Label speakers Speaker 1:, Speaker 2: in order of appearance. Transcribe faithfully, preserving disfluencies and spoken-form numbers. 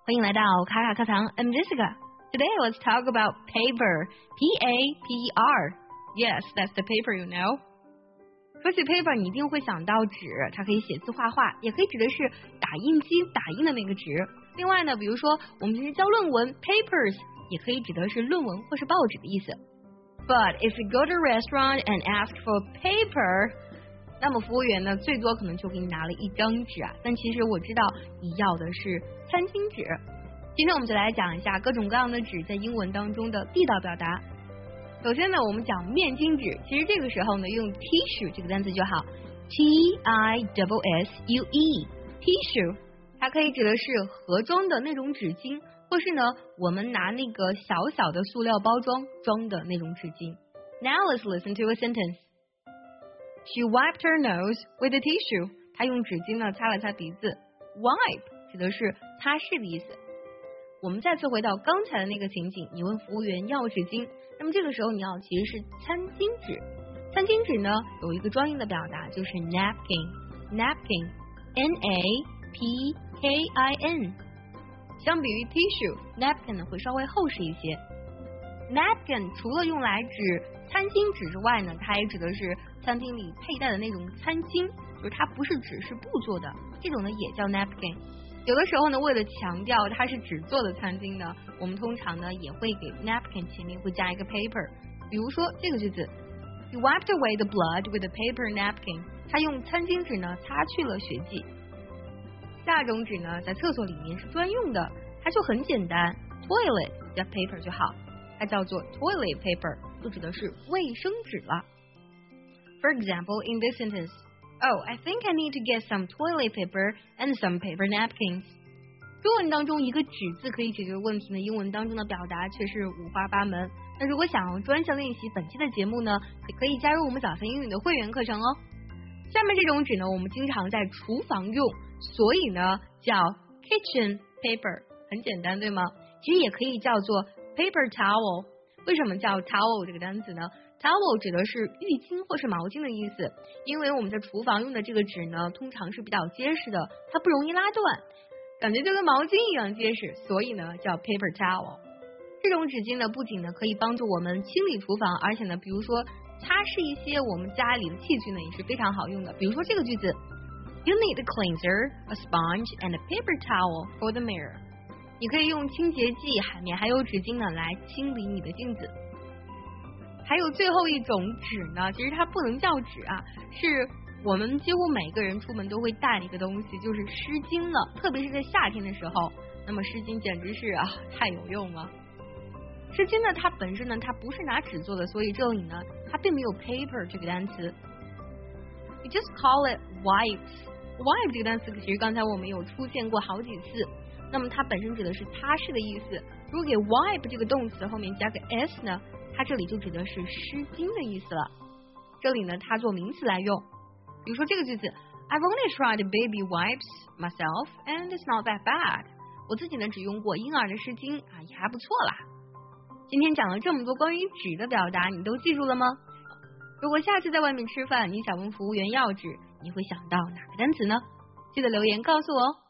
Speaker 1: 欢迎来到卡卡课堂 I'm Jessica. Today let's talk about paper. P A P E R. Yes, that's the paper you know. 说起 paper 你一定会想到纸，它可以写字画画，也可以指的是打印机打印的那个纸。另外呢，比如说我们平时教论文 papers 也可以指的是论文或是报纸的意思。But if you go to a restaurant and ask for paper, 那么服务员呢最多可能就给你拿了一张纸啊，但其实我知道你要的是餐巾纸。今天我们就来讲一下各种各样的纸在英文当中的地道表达。首先呢，我们讲面巾纸，其实这个时候呢用 tissue 这个单词就好 T I S S U E tissue 它可以指的是盒装的那种纸巾，或是呢我们拿那个小小的塑料包装装的那种纸巾。 Now let's listen to a sentence. She wiped her nose with a tissue. 她用纸巾呢擦了擦鼻子。 Wipe 指的是擦拭的意思。我们再次回到刚才的那个情景，你问服务员要纸巾，那么这个时候你要其实是餐巾纸。餐巾纸呢有一个专用的表达，就是 napkin napkin N A P K I N。 相比于 tissue napkin 呢会稍微厚实一些。 napkin 除了用来指餐巾纸之外呢，它也指的是餐厅里佩戴的那种餐巾，就是它不是纸是布做的，这种呢也叫 napkin。有的时候呢，为了强调它是纸做的餐巾呢，我们通常呢也会给 napkin 前面会加一个 paper。 比如说这个句子 He wiped away the blood with a paper napkin. 他用餐巾纸呢擦去了血迹。下种纸呢在厕所里面是专用的，它就很简单 toilet 加 paper 就好，它叫做 toilet paper， 就指的是卫生纸了。 For example, in this sentence,Oh, I think I need to get some toilet paper and some paper napkins. 中文当中一个纸字可以解决问题呢，英文当中的表达却是五花八门。那如果想要专项练习本期的节目呢，可以加入我们早餐英语的会员课程哦。下面这种纸呢，我们经常在厨房用，所以呢叫 kitchen paper， 很简单对吗？其实也可以叫做 paper towel。 为什么叫 towel 这个单词呢？Towel 指的是浴巾或是毛巾的意思，因为我们在厨房用的这个纸呢，通常是比较结实的，它不容易拉断，感觉就跟毛巾一样结实，所以呢叫 paper towel。 这种纸巾呢，不仅呢可以帮助我们清理厨房，而且呢，比如说擦拭一些我们家里的器具呢，也是非常好用的。比如说这个句子 You need a cleanser, a sponge, and a paper towel for the mirror. 你可以用清洁剂、海绵还有纸巾呢来清理你的镜子。还有最后一种纸呢，其实它不能叫纸啊，是我们几乎每个人出门都会带的一个东西，就是湿巾了。特别是在夏天的时候，那么湿巾简直是啊太有用了。湿巾呢，它本身呢，它不是拿纸做的，所以这里呢，它并没有 paper 这个单词。We just call it wipes. Wipe 这个单词其实刚才我们有出现过好几次，那么它本身指的是擦拭的意思。如果给 wipe 这个动词后面加个 s 呢，它这里就指的是湿巾的意思了。这里呢，它做名词来用。比如说这个句子 I've only tried baby wipes myself and it's not that bad. 我自己呢只用过婴儿的湿巾啊，也还不错啦。今天讲了这么多关于纸的表达，你都记住了吗？如果下次在外面吃饭，你想问服务员要纸，你会想到哪个单词呢？记得留言告诉我哦。